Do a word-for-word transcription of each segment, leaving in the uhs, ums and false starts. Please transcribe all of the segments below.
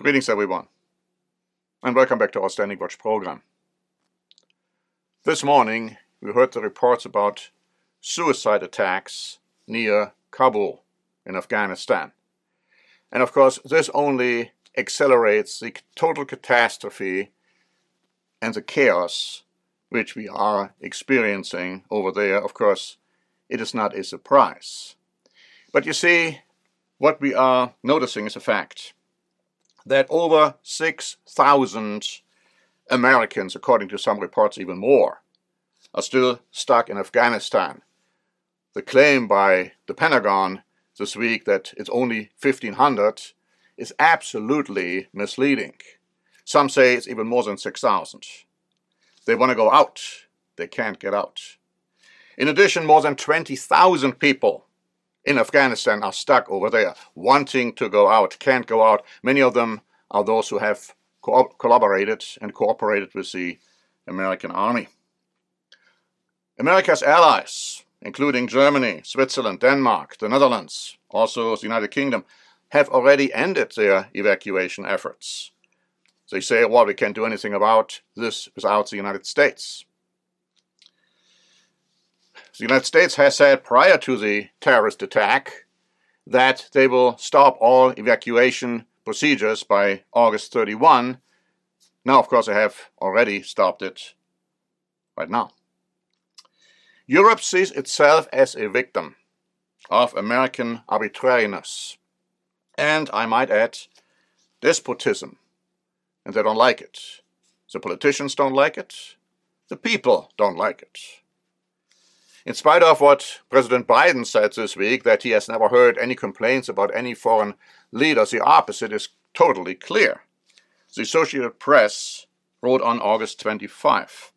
Greetings everyone, and welcome back to our Standing Watch program. This morning we heard the reports about suicide attacks near Kabul in Afghanistan. And of course this only accelerates the total catastrophe and the chaos which we are experiencing over there. Of course, it is not a surprise. But you see, what we are noticing is a fact that over six thousand Americans, according to some reports even more, are still stuck in Afghanistan. The claim by the Pentagon this week that it's only fifteen hundred is absolutely misleading. Some say it's even more than six thousand. They want to go out. They can't get out. In addition, more than twenty thousand people in Afghanistan are stuck over there, wanting to go out, can't go out. Many of them are those who have co- collaborated and cooperated with the American army. America's allies, including Germany, Switzerland, Denmark, the Netherlands, also the United Kingdom, have already ended their evacuation efforts. They say, well, we can't do anything about this without the United States. The United States has said prior to the terrorist attack that they will stop all evacuation procedures by August thirty-first. Now, of course, they have already stopped it right now. Europe sees itself as a victim of American arbitrariness and, I might add, despotism. And they don't like it. The politicians don't like it. The people don't like it. In spite of what President Biden said this week, that he has never heard any complaints about any foreign leaders, the opposite is totally clear. The Associated Press wrote on August twenty-fifth.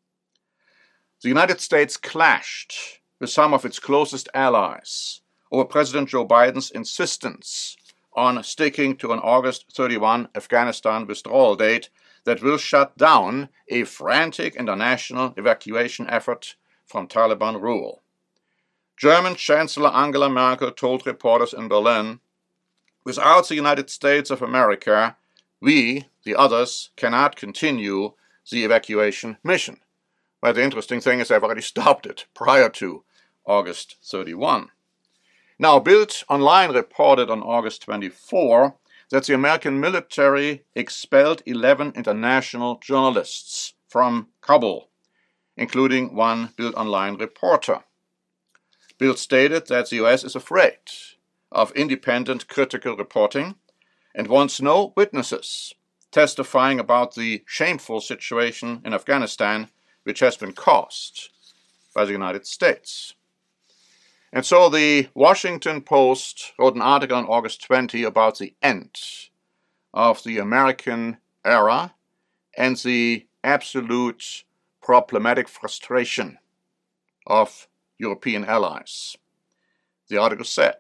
The United States clashed with some of its closest allies over President Joe Biden's insistence on sticking to an August thirty-first Afghanistan withdrawal date that will shut down a frantic international evacuation effort from Taliban rule. German Chancellor Angela Merkel told reporters in Berlin, "Without the United States of America, we, the others, cannot continue the evacuation mission." But the interesting thing is they've already stopped it prior to August thirty-first. Now, Bild Online reported on August twenty-fourth that the American military expelled eleven international journalists from Kabul, including one Bild Online reporter. Bild stated that the U S is afraid of independent critical reporting and wants no witnesses testifying about the shameful situation in Afghanistan which has been caused by the United States. And so the Washington Post wrote an article on August twentieth about the end of the American era and the absolute problematic frustration of European allies. The article said,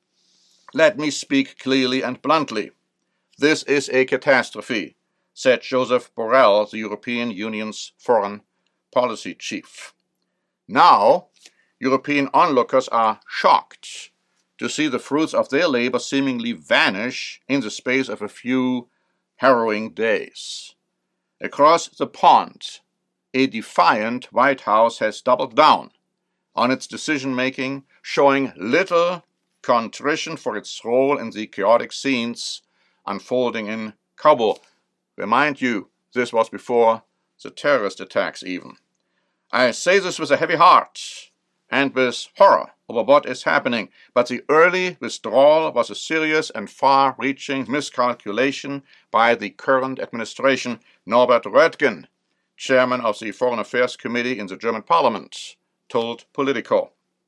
"Let me speak clearly and bluntly. This is a catastrophe," said Joseph Borrell, the European Union's foreign policy chief. Now, European onlookers are shocked to see the fruits of their labor seemingly vanish in the space of a few harrowing days. Across the pond, a defiant White House has doubled down on its decision-making, showing little contrition for its role in the chaotic scenes unfolding in Kabul. Remind you, this was before the terrorist attacks even. I say this with a heavy heart and with horror over what is happening, but the early withdrawal was a serious and far-reaching miscalculation by the current administration. Norbert Röttgen, chairman of the Foreign Affairs Committee in the German Parliament, told Politico.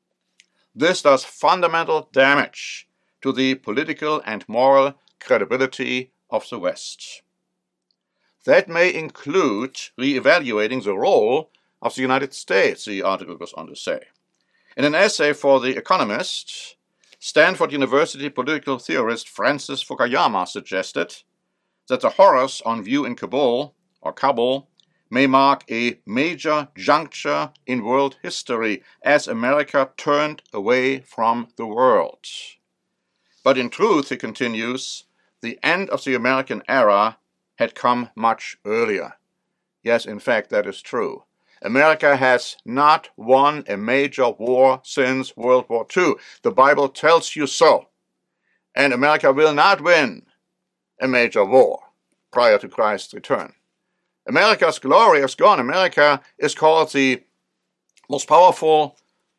This does fundamental damage to the political and moral credibility of the West. That may include re-evaluating the role of the United States, the article goes on to say. In an essay for The Economist, Stanford University political theorist Francis Fukuyama suggested that the horrors on view in Kabul, or Kabul, may mark a major juncture in world history as America turned away from the world. But in truth, he continues, the end of the American era had come much earlier. Yes, in fact, that is true. America has not won a major war since World War Two. The Bible tells you so. And America will not win a major war prior to Christ's return. America's glory is gone. America is called the most powerful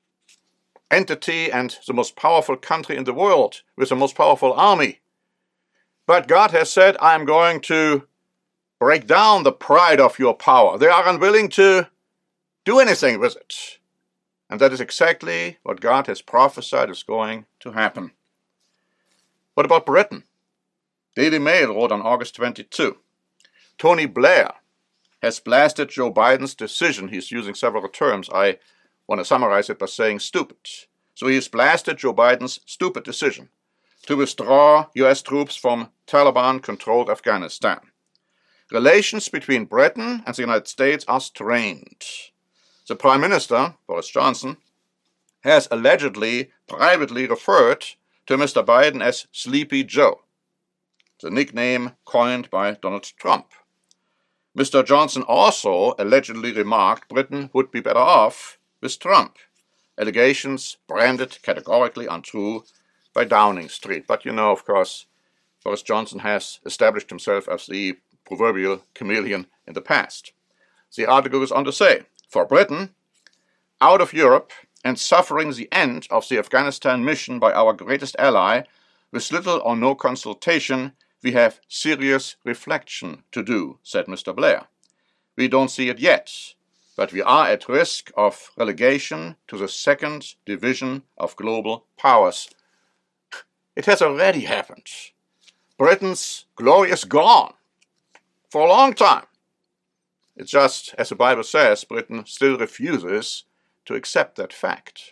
entity and the most powerful country in the world with the most powerful army. But God has said, I'm going to break down the pride of your power. They are unwilling to do anything with it. And that is exactly what God has prophesied is going to happen. What about Britain? Daily Mail wrote on August twenty-second, Tony Blair has blasted Joe Biden's decision. He's using several terms. I want to summarize it by saying stupid. So he's blasted Joe Biden's stupid decision to withdraw U S troops from Taliban-controlled Afghanistan. Relations between Britain and the United States are strained. The Prime Minister, Boris Johnson, has allegedly privately referred to Mister Biden as Sleepy Joe, the nickname coined by Donald Trump. Mister Johnson also allegedly remarked Britain would be better off with Trump. Allegations branded categorically untrue by Downing Street. But you know, of course, Boris Johnson has established himself as the proverbial chameleon in the past. The article goes on to say, for Britain, out of Europe and suffering the end of the Afghanistan mission by our greatest ally, with little or no consultation, we have serious reflection to do, said Mister Blair. We don't see it yet, but we are at risk of relegation to the second division of global powers. It has already happened. Britain's glory is gone for a long time. It's just, as the Bible says, Britain still refuses to accept that fact.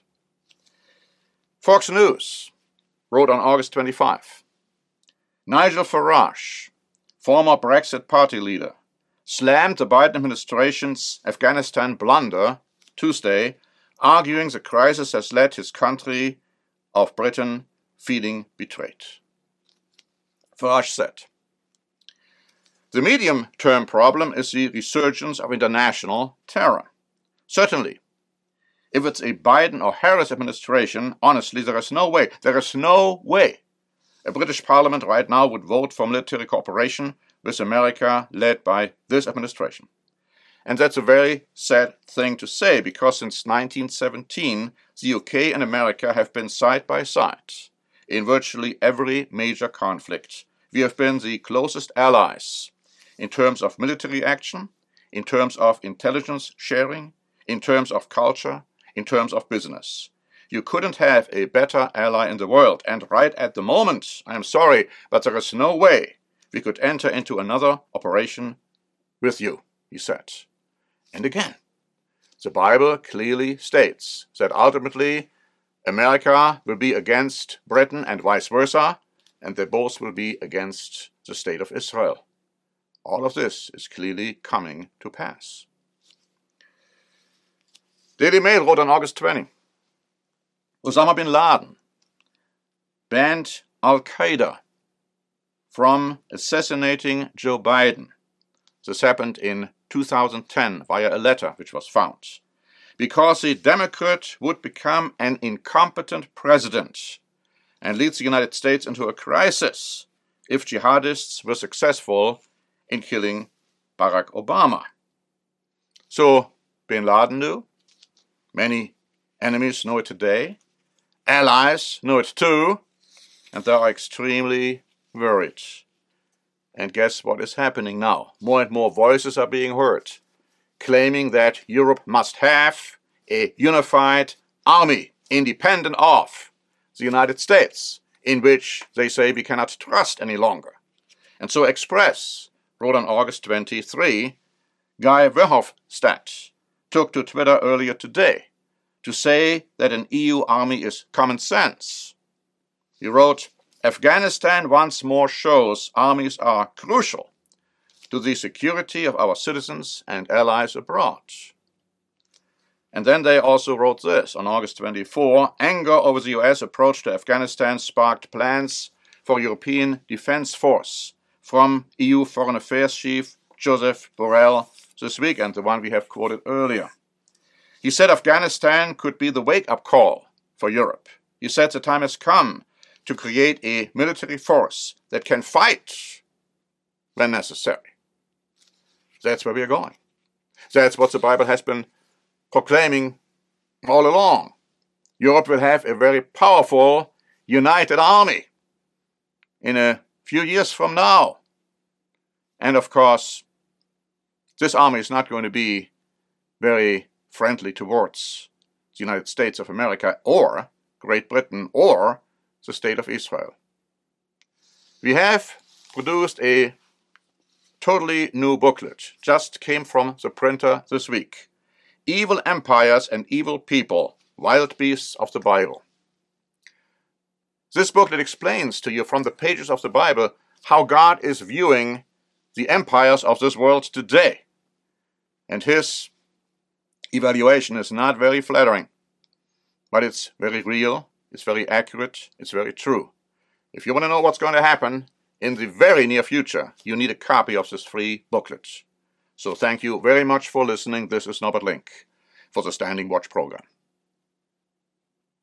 Fox News wrote on August twenty-fifth, Nigel Farage, former Brexit party leader, slammed the Biden administration's Afghanistan blunder Tuesday, arguing the crisis has led his country of Britain feeling betrayed. Farage said, the medium-term problem is the resurgence of international terror. Certainly, if it's a Biden or Harris administration, honestly, there is no way, there is no way a British Parliament right now would vote for military cooperation with America led by this administration. And that's a very sad thing to say, because since nineteen seventeen, the U K and America have been side by side in virtually every major conflict. We have been the closest allies in terms of military action, in terms of intelligence sharing, in terms of culture, in terms of business. You couldn't have a better ally in the world. And right at the moment, I'm sorry, but there is no way we could enter into another operation with you, he said. And again, the Bible clearly states that ultimately America will be against Britain and vice versa, and they both will be against the state of Israel. All of this is clearly coming to pass. Daily Mail wrote on August twentieth, Osama bin Laden banned Al-Qaeda from assassinating Joe Biden. This happened in two thousand ten via a letter which was found, because the Democrat would become an incompetent president and lead the United States into a crisis if jihadists were successful in killing Barack Obama. So bin Laden knew. Many enemies know it today. Allies know it too. And they are extremely worried. And guess what is happening now? More and more voices are being heard, claiming that Europe must have a unified army, independent of the United States, in which they say we cannot trust any longer. And so Express wrote on August twenty-third, Guy Verhofstadt took to Twitter earlier today to say that an E U army is common sense. He wrote, Afghanistan once more shows armies are crucial to the security of our citizens and allies abroad. And then they also wrote this on August twenty-fourth, anger over the U S approach to Afghanistan sparked plans for European Defence Force from E U Foreign Affairs Chief Joseph Borrell this weekend, the one we have quoted earlier. He said Afghanistan could be the wake-up call for Europe. He said the time has come to create a military force that can fight when necessary. That's where we are going. That's what the Bible has been proclaiming all along. Europe will have a very powerful, united army in a few years from now. And of course, this army is not going to be very friendly towards the United States of America or Great Britain or the State of Israel. We have produced a totally new booklet, just came from the printer this week. Evil Empires and Evil People, Wild Beasts of the Bible. This booklet explains to you from the pages of the Bible how God is viewing the empires of this world today. And his evaluation is not very flattering, but it's very real, it's very accurate, it's very true. If you want to know what's going to happen in the very near future, you need a copy of this free booklet. So thank you very much for listening. This is Norbert Link for the Standing Watch program.